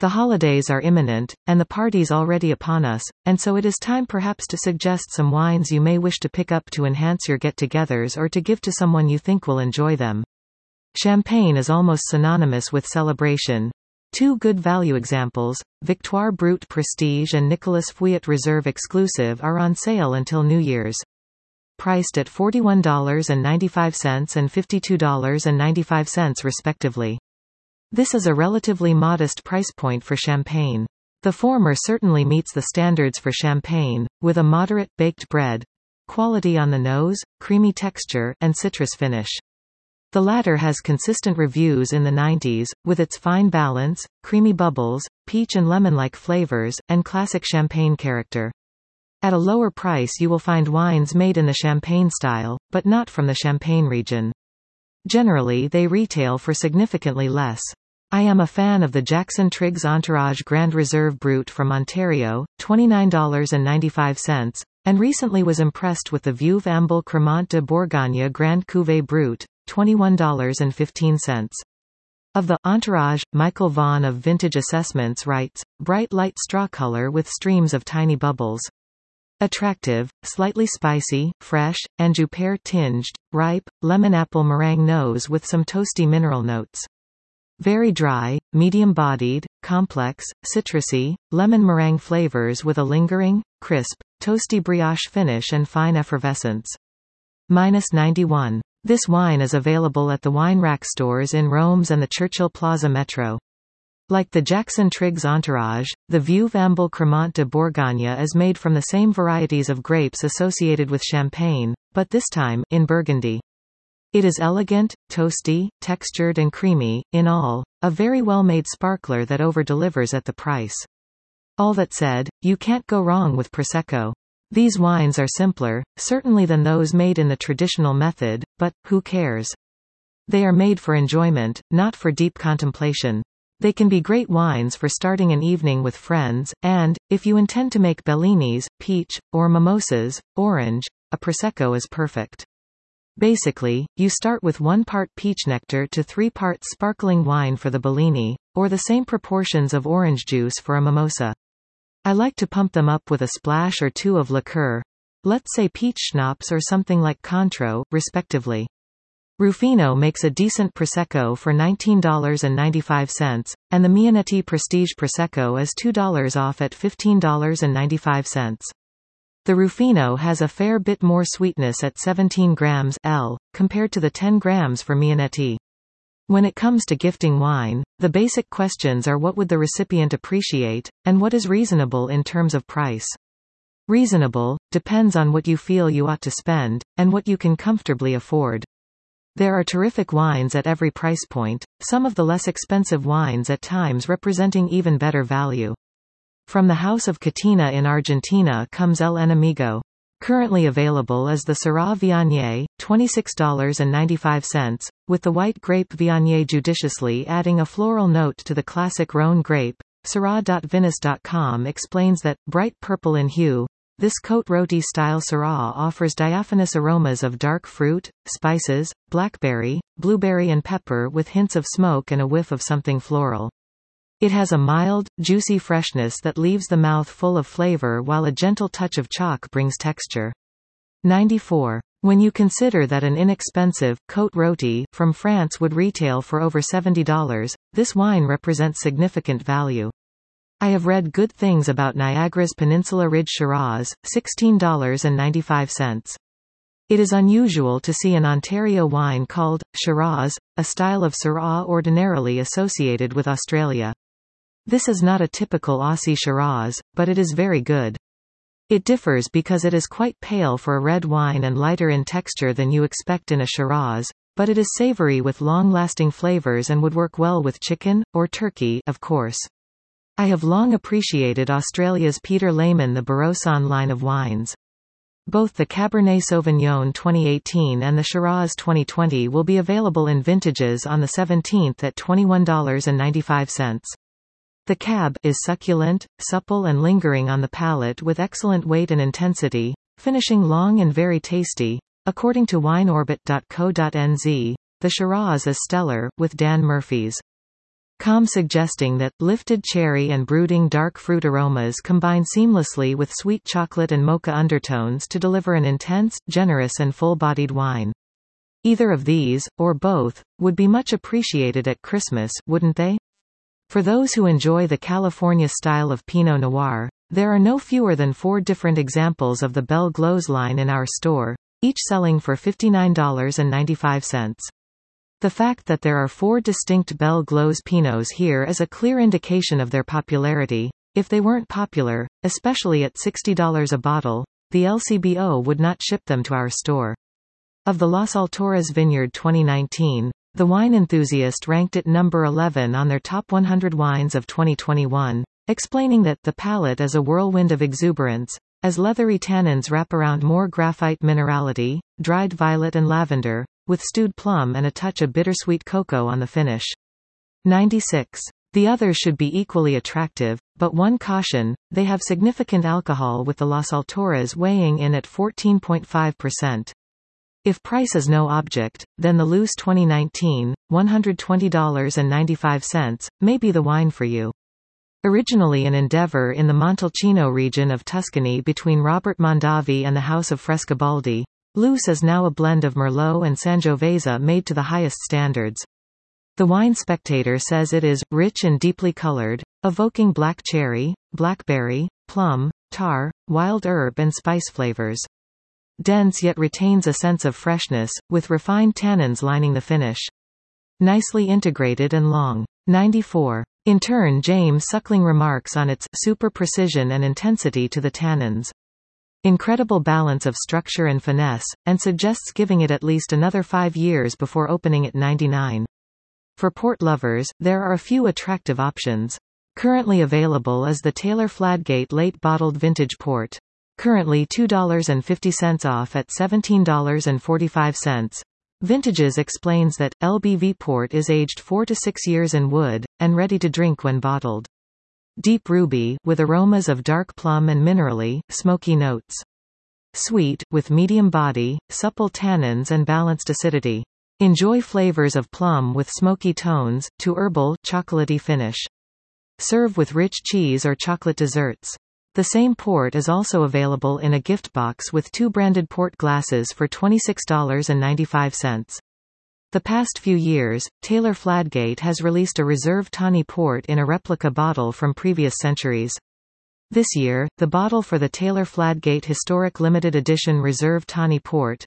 The holidays are imminent, and the party's already upon us, and so it is time perhaps to suggest some wines you may wish to pick up to enhance your get-togethers or to give to someone you think will enjoy them. Champagne is almost synonymous with celebration. Two good value examples, Victoire Brut Prestige and Nicolas Fouillet Reserve Exclusive, are on sale until New Year's. Priced at $41.95 and $52.95 respectively. This is a relatively modest price point for champagne. The former certainly meets the standards for champagne, with a moderate, baked bread quality on the nose, creamy texture, and citrus finish. The latter has consistent reviews in the 90s, with its fine balance, creamy bubbles, peach and lemon-like flavors, and classic champagne character. At a lower price you will find wines made in the champagne style, but not from the Champagne region. Generally they retail for significantly less. I am a fan of the Jackson Triggs Entourage Grand Reserve Brut from Ontario, $29.95, and recently was impressed with the Veuve Amble Cremant de Bourgogne Grand Cuvée Brut, $21.15. Of the Entourage, Michael Vaughan of Vintage Assessments writes, bright light straw color with streams of tiny bubbles. Attractive, slightly spicy, fresh, and Jupier tinged, ripe, lemon-apple meringue nose with some toasty mineral notes. Very dry, medium-bodied, complex, citrusy, lemon meringue flavors with a lingering, crisp, toasty brioche finish and fine effervescence. -91. This wine is available at the wine rack stores in Rome's and the Churchill Plaza Metro. Like the Jackson Triggs Entourage, the Veuve Amble Cremant de Bourgogne is made from the same varieties of grapes associated with champagne, but this time, in Burgundy. It is elegant, toasty, textured and creamy, in all, a very well-made sparkler that over-delivers at the price. All that said, you can't go wrong with Prosecco. These wines are simpler, certainly than those made in the traditional method, but, who cares? They are made for enjoyment, not for deep contemplation. They can be great wines for starting an evening with friends, and, if you intend to make bellinis, peach, or mimosas, orange, a Prosecco is perfect. Basically, you start with 1 part peach nectar to 3 parts sparkling wine for the bellini, or the same proportions of orange juice for a mimosa. I like to pump them up with a splash or two of liqueur, let's say peach schnapps or something like Cointreau, respectively. Rufino makes a decent Prosecco for $19.95, and the Mianetti Prestige Prosecco is $2 off at $15.95. The Rufino has a fair bit more sweetness at 17 grams L, compared to the 10 grams for Mianetti. When it comes to gifting wine, the basic questions are what would the recipient appreciate, and what is reasonable in terms of price. Reasonable depends on what you feel you ought to spend, and what you can comfortably afford. There are terrific wines at every price point, some of the less expensive wines at times representing even better value. From the House of Catina in Argentina comes El Enemigo. Currently available is the Syrah Viognier, $26.95, with the white grape Viognier judiciously adding a floral note to the classic Rhone grape. Syrah.vinous.com explains that, bright purple in hue, this Côte Rôtie-style Syrah offers diaphanous aromas of dark fruit, spices, blackberry, blueberry and pepper with hints of smoke and a whiff of something floral. It has a mild, juicy freshness that leaves the mouth full of flavor while a gentle touch of chalk brings texture. 94. When you consider that an inexpensive, Côte Rôtie, from France would retail for over $70, this wine represents significant value. I have read good things about Niagara's Peninsula Ridge Shiraz, $16.95. It is unusual to see an Ontario wine called Shiraz, a style of Syrah ordinarily associated with Australia. This is not a typical Aussie Shiraz, but it is very good. It differs because it is quite pale for a red wine and lighter in texture than you expect in a Shiraz, but it is savory with long-lasting flavors and would work well with chicken, or turkey, of course. I have long appreciated Australia's Peter Lehmann the Barossa line of wines. Both the Cabernet Sauvignon 2018 and the Shiraz 2020 will be available in vintages on the 17th at $21.95. The Cab is succulent, supple and lingering on the palate with excellent weight and intensity, finishing long and very tasty. According to wineorbit.co.nz, the Shiraz is stellar, with Dan Murphy's suggesting that lifted cherry and brooding dark fruit aromas combine seamlessly with sweet chocolate and mocha undertones to deliver an intense, generous and full-bodied wine. Either of these, or both, would be much appreciated at Christmas, wouldn't they? For those who enjoy the California style of Pinot Noir, there are no fewer than 4 different examples of the Belle Glose line in our store, each selling for $59.95. The fact that there are 4 distinct Belle Glose Pinots here is a clear indication of their popularity. If they weren't popular, especially at $60 a bottle, the LCBO would not ship them to our store. Of the Las Alturas Vineyard 2019, The Wine Enthusiast ranked it number 11 on their top 100 wines of 2021, explaining that the palate is a whirlwind of exuberance, as leathery tannins wrap around more graphite minerality, dried violet and lavender, with stewed plum and a touch of bittersweet cocoa on the finish. 96. The others should be equally attractive, but one caution, they have significant alcohol, with the Las Alturas weighing in at 14.5%. If price is no object, then the Luce 2019, $120.95, may be the wine for you. Originally an endeavor in the Montalcino region of Tuscany between Robert Mondavi and the House of Frescobaldi, Luce is now a blend of Merlot and Sangiovese made to the highest standards. The Wine Spectator says it is rich and deeply colored, evoking black cherry, blackberry, plum, tar, wild herb and spice flavors. Dense yet retains a sense of freshness, with refined tannins lining the finish. Nicely integrated and long. 94. In turn, James Suckling remarks on its super precision and intensity to the tannins. Incredible balance of structure and finesse, and suggests giving it at least another 5 years before opening at 99. For port lovers, there are a few attractive options. Currently available is the Taylor Fladgate Late Bottled Vintage Port. Currently $2.50 off at $17.45. Vintages explains that LBV Port is aged 4 to 6 years in wood, and ready to drink when bottled. Deep Ruby, with aromas of dark plum and minerally, smoky notes. Sweet, with medium body, supple tannins and balanced acidity. Enjoy flavors of plum with smoky tones, to herbal, chocolatey finish. Serve with rich cheese or chocolate desserts. The same port is also available in a gift box with 2 branded port glasses for $26.95. The past few years, Taylor Fladgate has released a Reserve Tawny Port in a replica bottle from previous centuries. This year, the bottle for the Taylor Fladgate Historic Limited Edition Reserve Tawny Port,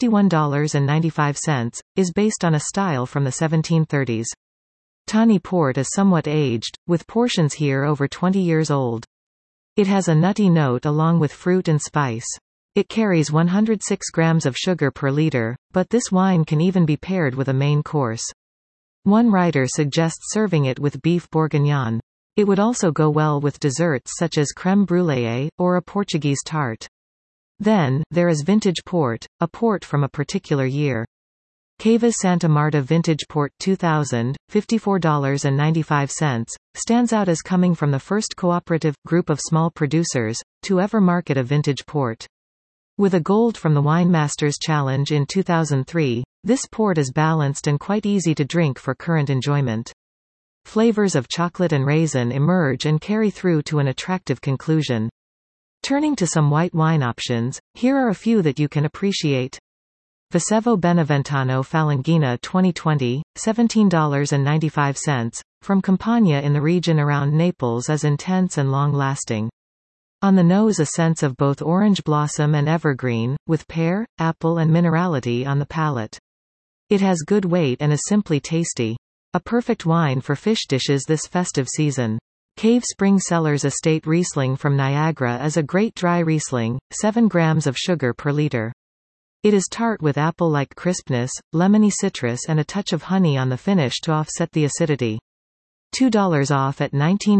$51.95, is based on a style from the 1730s. Tawny Port is somewhat aged, with portions here over 20 years old. It has a nutty note along with fruit and spice. It carries 106 grams of sugar per liter, but this wine can even be paired with a main course. One writer suggests serving it with beef bourguignon. It would also go well with desserts such as crème brûlée, or a Portuguese tart. Then, there is Vintage Port, a port from a particular year. Cavas Santa Marta Vintage Port 2000, $54.95, stands out as coming from the first cooperative, group of small producers, to ever market a vintage port. With a gold from the Wine Masters Challenge in 2003, this port is balanced and quite easy to drink for current enjoyment. Flavors of chocolate and raisin emerge and carry through to an attractive conclusion. Turning to some white wine options, here are a few that you can appreciate. Vasevo Beneventano Falanghina 2020, $17.95, from Campagna in the region around Naples is intense and long-lasting. On the nose a sense of both orange blossom and evergreen, with pear, apple and minerality on the palate. It has good weight and is simply tasty. A perfect wine for fish dishes this festive season. Cave Spring Cellars Estate Riesling from Niagara is a great dry Riesling, 7 grams of sugar per liter. It is tart with apple-like crispness, lemony citrus and a touch of honey on the finish to offset the acidity. $2 off at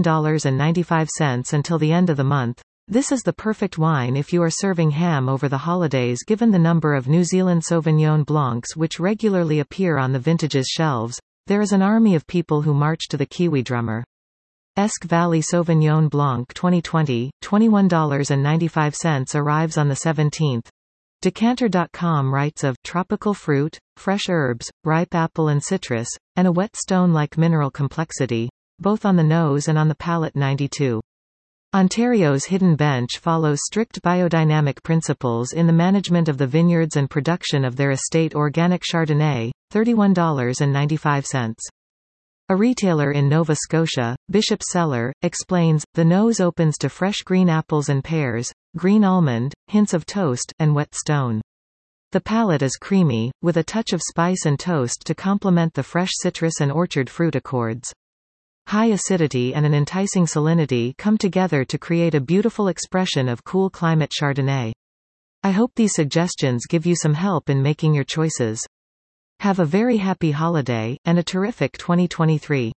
$19.95 until the end of the month. This is the perfect wine if you are serving ham over the holidays, given the number of New Zealand Sauvignon Blancs which regularly appear on the vintage's shelves. There is an army of people who march to the Kiwi drummer. Esk Valley Sauvignon Blanc 2020, $21.95 arrives on the 17th. Decanter.com writes of tropical fruit, fresh herbs, ripe apple and citrus, and a wet stone-like mineral complexity, both on the nose and on the palate. 92. Ontario's Hidden Bench follows strict biodynamic principles in the management of the vineyards and production of their estate organic Chardonnay, $31.95. A retailer in Nova Scotia, Bishop Cellar, explains, the nose opens to fresh green apples and pears, green almond, hints of toast, and wet stone. The palate is creamy, with a touch of spice and toast to complement the fresh citrus and orchard fruit accords. High acidity and an enticing salinity come together to create a beautiful expression of cool climate Chardonnay. I hope these suggestions give you some help in making your choices. Have a very happy holiday, and a terrific 2023.